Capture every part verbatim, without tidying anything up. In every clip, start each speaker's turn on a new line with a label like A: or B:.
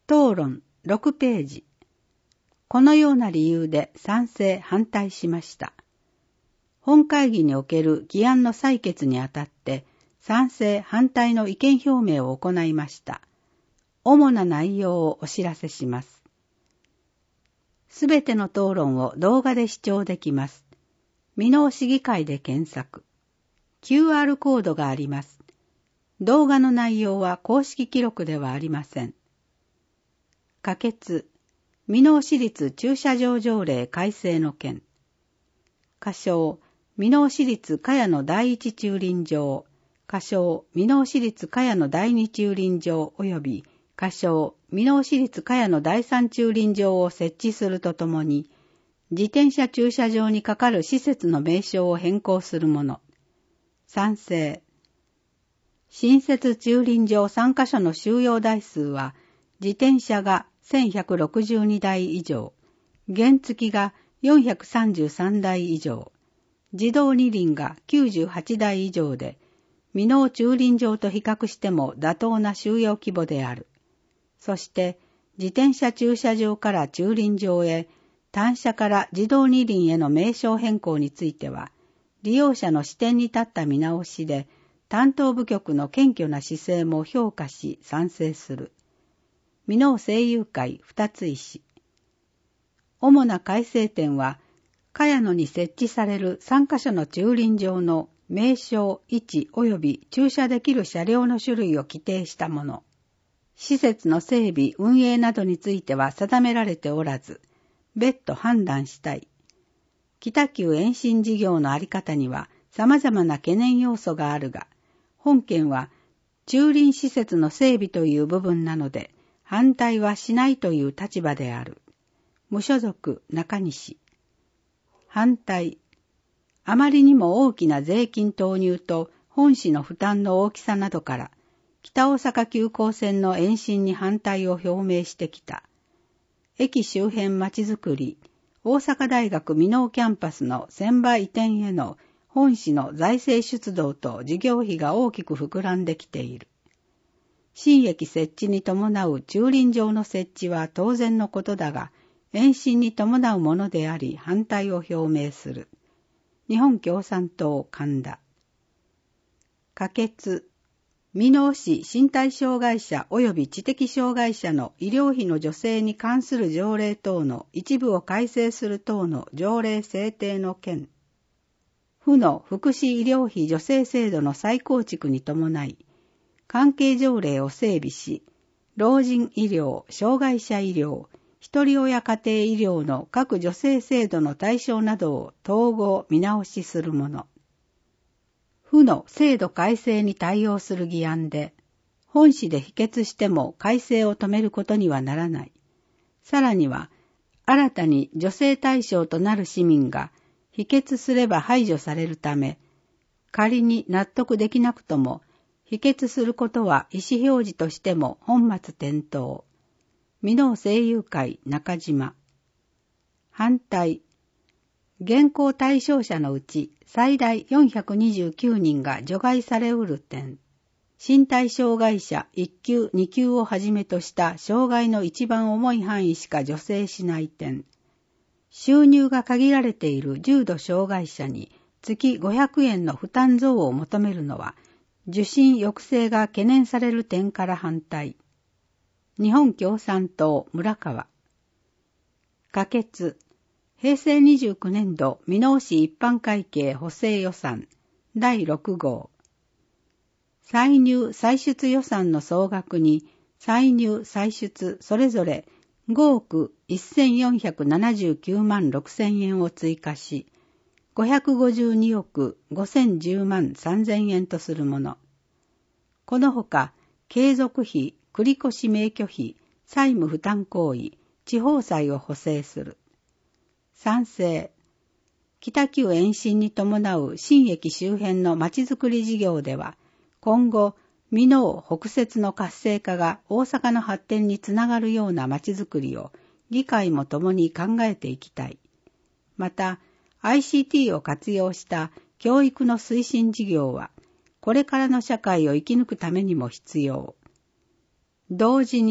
A: 討論ろくページ。このような理由で賛成反対しました。本会議における議案の採決にあたって賛成反対の意見表明を行いました。主な内容をお知らせします。すべての討論を動画で視聴できます。箕面市議会で検索。キューアール コードがあります。動画の内容は公式記録ではありません。可決。箕面市立駐車場条例改正の件。仮称、箕面市立茅野第一駐輪場。仮称、箕面市立茅野第二駐輪場及び仮称、箕面市立茅野第三駐輪場を設置するとともに、自転車駐車場にかかる施設の名称を変更するもの。賛成。新設駐輪場さんカ所の収容台数は、自転車がせんひゃくろくじゅうにだい以上、原付がよんひゃくさんじゅうさんだい以上、自動二輪がきゅうじゅうはちだい以上で、箕面駐輪場と比較しても妥当な収容規模である。そして、自転車駐車場から駐輪場へ、単車から自動二輪への名称変更については、利用者の視点に立った見直しで、担当部局の謙虚な姿勢も評価し賛成する。箕面政友会二つ石。主な改正点は、茅野に設置されるさんカ所の駐輪場の名称、位置及び駐車できる車両の種類を規定したもの。施設の整備、運営などについては定められておらず、別途判断したい。北九延伸事業のあり方には様々な懸念要素があるが、本件は駐輪施設の整備という部分なので、反対はしないという立場である。無所属中西。反対。あまりにも大きな税金投入と本市の負担の大きさなどから、北大阪急行線の延伸に反対を表明してきた。駅周辺まちづくり、大阪大学箕面キャンパスの船場移転への本市の財政出動と事業費が大きく膨らんできている。新駅設置に伴う駐輪場の設置は当然のことだが、延伸に伴うものであり反対を表明する。日本共産党神田。可決。箕面市身体障害者及び知的障害者の医療費の助成に関する条例等の一部を改正する等の条例制定の件。府の福祉医療費助成制度の再構築に伴い、関係条例を整備し、老人医療、障害者医療、一人親家庭医療の各助成制度の対象などを統合見直しするもの。府の制度改正に対応する議案で、本市で否決しても改正を止めることにはならない。さらには、新たに助成対象となる市民が否決すれば排除されるため、仮に納得できなくとも、否決することは意思表示としても本末転倒。箕面政友会中島。反対。現行対象者のうち最大よんひゃくにじゅうきゅうにんが除外されうる点。身体障害者いっ級に級をはじめとした障害の一番重い範囲しか助成しない点。収入が限られている重度障害者に月ごひゃくえんの負担増を求めるのは、受診抑制が懸念される点から反対。日本共産党村川。可決。平成にじゅうきゅうねん度箕面市一般会計補正予算だいろく号。歳入歳出予算の総額に歳入歳出それぞれごおくせんよんひゃくななじゅうきゅうまんろくせんえんを追加し、ごひゃくごじゅうにおくごせんじゅうまんさんぜんえんとするもの。このほか、継続費、繰越免許費、債務負担行為、地方債を補正する。賛成。北九延伸に伴う新駅周辺のまちづくり事業では、今後、箕面北摂の活性化が大阪の発展につながるようなまちづくりを議会も共に考えていきたい。また、アイシーティー を活用した教育の推進事業は、これからの社会を生き抜くためにも必要。同時に、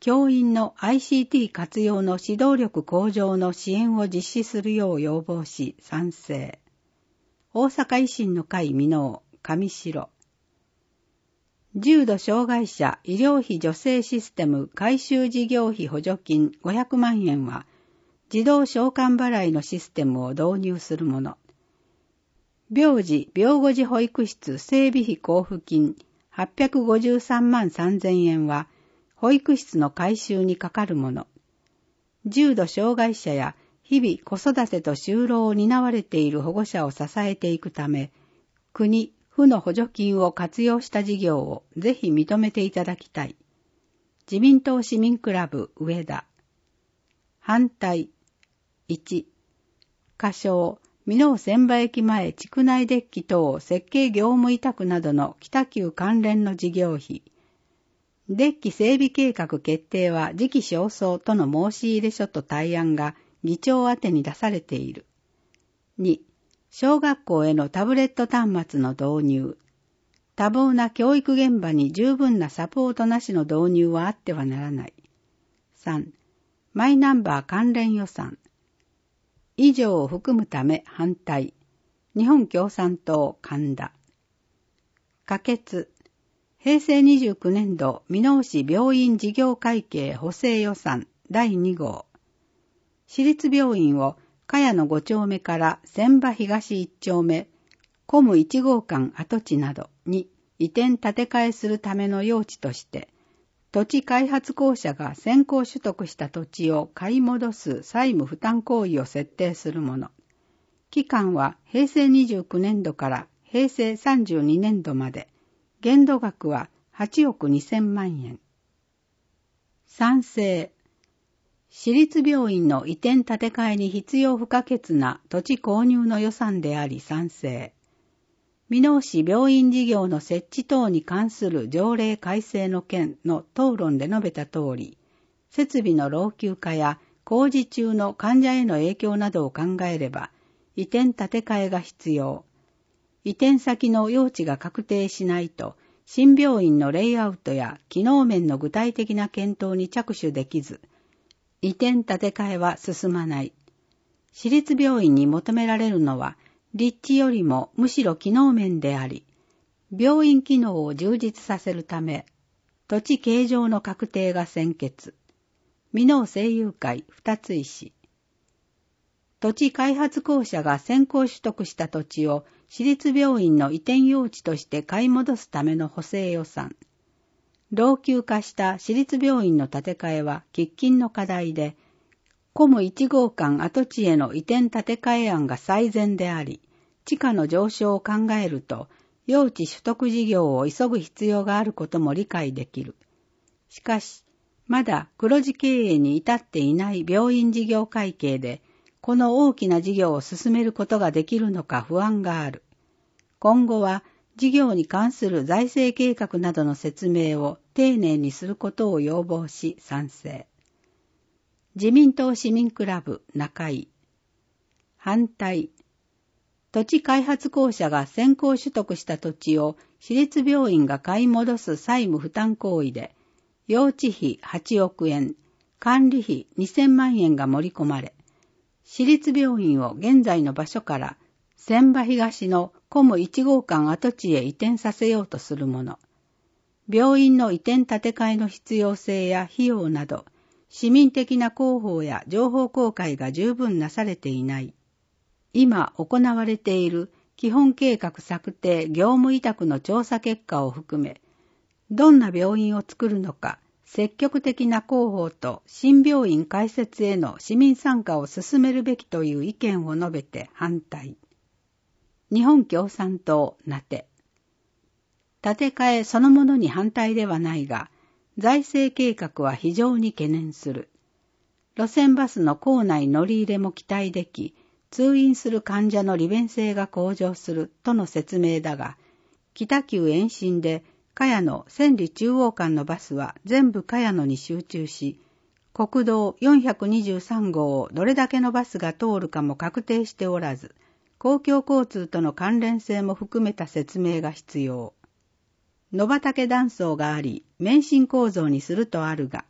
A: 教員の アイシーティー 活用の指導力向上の支援を実施するよう要望し賛成。大阪維新の会箕面上白。重度障害者医療費助成システム改修事業費補助金ごひゃくまんえんは自動償還払いのシステムを導入するもの。病児・病後児保育室整備費交付金はっぴゃくごじゅうさんまんさんぜんえんは保育室の改修にかかるもの。重度障害者や日々子育てと就労を担われている保護者を支えていくため、国、府の補助金を活用した事業をぜひ認めていただきたい。自民党市民クラブ上田。反対。いち、仮称、箕面千葉駅前地区内デッキ等設計業務委託などの北九関連の事業費。デッキ整備計画決定は時期尚早との申し入れ書と対案が議長宛てに出されている。に、小学校へのタブレット端末の導入。多忙な教育現場に十分なサポートなしの導入はあってはならない。さん、マイナンバー関連予算。以上を含むため反対。日本共産党神田。可決。平成にじゅうきゅうねん度箕面市病院事業会計補正予算だいに号。市立病院を茅野ご丁目から千葉東いち丁目、コムいち号館跡地などに移転建て替えするための用地として、土地開発公社が先行取得した土地を買い戻す債務負担行為を設定するもの。期間は平成にじゅうきゅうねん度から平成さんじゅうにねん度まで、限度額ははちおくにせんまんえん。賛成。市立病院の移転建て替えに必要不可欠な土地購入の予算であり賛成。箕面市病院事業の設置等に関する条例改正の件の討論で述べた通り、設備の老朽化や工事中の患者への影響などを考えれば、移転建て替えが必要。移転先の用地が確定しないと、新病院のレイアウトや機能面の具体的な検討に着手できず、移転建て替えは進まない。市立病院に求められるのは、立地よりもむしろ機能面であり、病院機能を充実させるため、土地形状の確定が先決。箕面政友会二つ石。土地開発公社が先行取得した土地を市立病院の移転用地として買い戻すための補正予算。老朽化した市立病院の建て替えは喫緊の課題で、コムいち号館跡地への移転建て替え案が最善であり、地価の上昇を考えると、用地取得事業を急ぐ必要があることも理解できる。しかし、まだ黒字経営に至っていない病院事業会計で、この大きな事業を進めることができるのか不安がある。今後は、事業に関する財政計画などの説明を丁寧にすることを要望し賛成。自民党市民クラブ中井。反対。土地開発公社が先行取得した土地を市立病院が買い戻す債務負担行為で、用地費はちおくえん、管理費にせんまんえんが盛り込まれ、市立病院を現在の場所から千葉東のコムいち号館跡地へ移転させようとするもの。病院の移転建て替えの必要性や費用など、市民的な広報や情報公開が十分なされていない。今行われている基本計画策定業務委託の調査結果を含め、どんな病院を作るのか、積極的な広報と新病院開設への市民参加を進めるべきという意見を述べて反対。日本共産党名手。建て替えそのものに反対ではないが、財政計画は非常に懸念する。路線バスの構内乗り入れも期待でき、通院する患者の利便性が向上するとの説明だが、北九延伸で茅野千里中央間のバスは全部茅野に集中し、国道よんひゃくにじゅうさん号をどれだけのバスが通るかも確定しておらず、公共交通との関連性も含めた説明が必要。野畑断層があり、免震構造にするとあるが、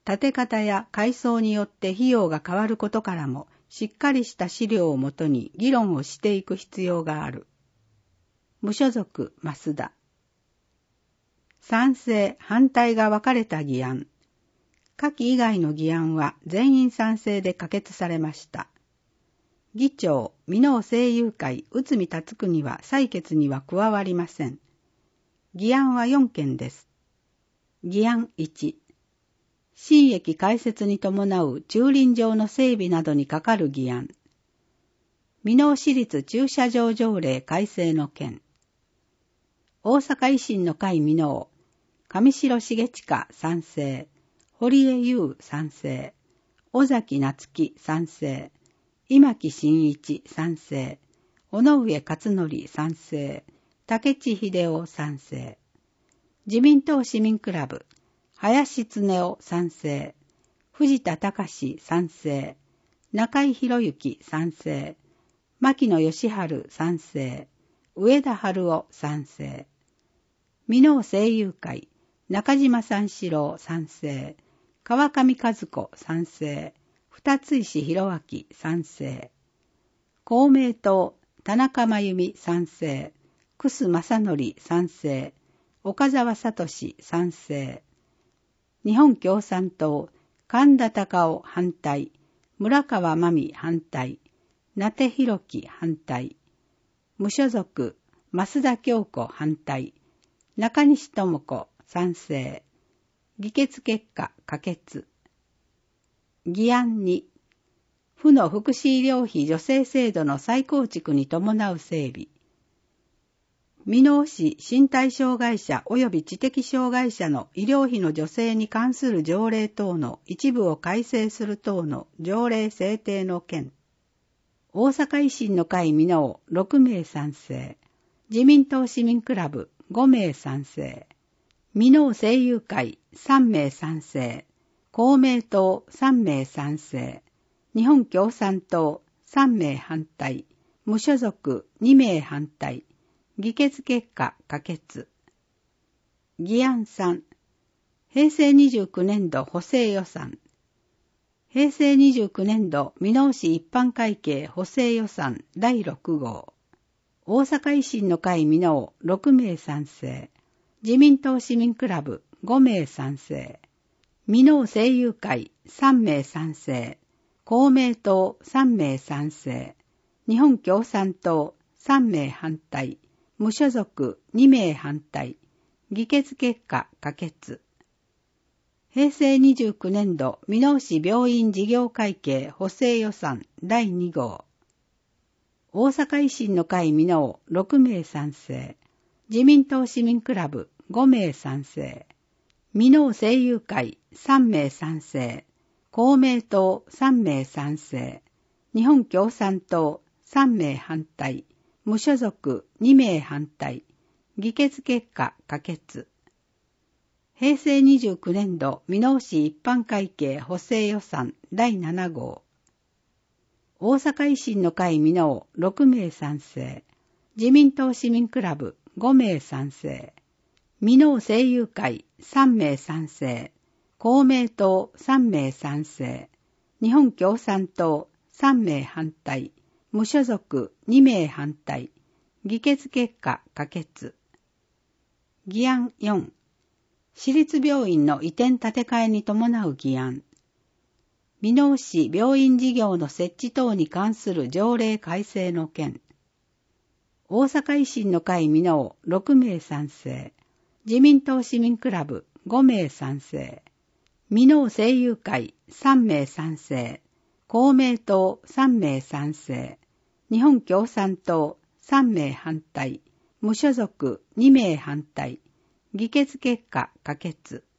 A: 建て方や改装によって費用が変わることからも、しっかりした資料をもとに議論をしていく必要がある。無所属、増田。賛成、反対が分かれた議案。下記以外の議案は全員賛成で可決されました。議長、箕面政友会、内海達国は採決には加わりません。議案はよんけんです。議案いち。新駅開設に伴う駐輪場の整備などにかかる議案。箕面市立駐車場条例改正の件。大阪維新の会箕面、上白重親賛成、堀江優賛成、尾崎夏樹賛成、今木真一賛成、尾上勝則賛成、竹地秀夫賛成。自民党市民クラブ、林恒夫賛成、藤田隆賛成、中井博之賛成、牧野義治賛成、上田春夫賛成。箕面政友会、中島三四郎賛成、川上和子賛成、二石弘明賛成。公明党、田中真由美賛成、楠正則賛成、岡沢聡賛成。日本共産党、神田隆夫反対、村川真美反対、名手弘樹反対。無所属、増田京子反対、中西智子賛成。議決結果可決。議案に、府の福祉医療費助成制度の再構築に伴う整備。箕面市身体障害者及び知的障害者の医療費の助成に関する条例等の一部を改正する等の条例制定の件。大阪維新の会箕面ろくめい賛成。自民党市民クラブごめい賛成。箕面政友会さんめい賛成。公明党さんめい賛成。日本共産党さんめい反対。無所属にめい反対。議決結果可決。議案さん。平成にじゅうきゅうねん度補正予算。平成にじゅうきゅうねん度箕面市一般会計補正予算だいろくごう。大阪維新の会箕面ろくめい賛成。自民党市民クラブごめい賛成。箕面政友会さんめい賛成。公明党さんめい賛成。日本共産党さんめい反対。無所属にめい反対。議決結果可決。平成にじゅうきゅうねん度箕面市病院事業会計補正予算だいにごう。大阪維新の会箕面ろくめい賛成。自民党市民クラブごめい賛成。箕面政友会さんめい賛成。公明党さんめい賛成。日本共産党さんめい反対。無所属にめい反対。議決結果可決。平成にじゅうきゅうねん度箕面市一般会計補正予算だいななごう。大阪維新の会箕面ろくめい賛成。自民党市民クラブごめい賛成。箕面政友会さんめい賛成。公明党さんめい賛成。日本共産党さんめい反対。無所属にめい反対。議決結果可決。議案よん。市立病院の移転建て替えに伴う議案。箕面市病院事業の設置等に関する条例改正の件。大阪維新の会箕面ろくめい賛成。自民党市民クラブごめい賛成。箕面政友会さんめい賛成。公明党さんめい賛成。日本共産党さんめい反対。無所属にめい反対。議決結果可決。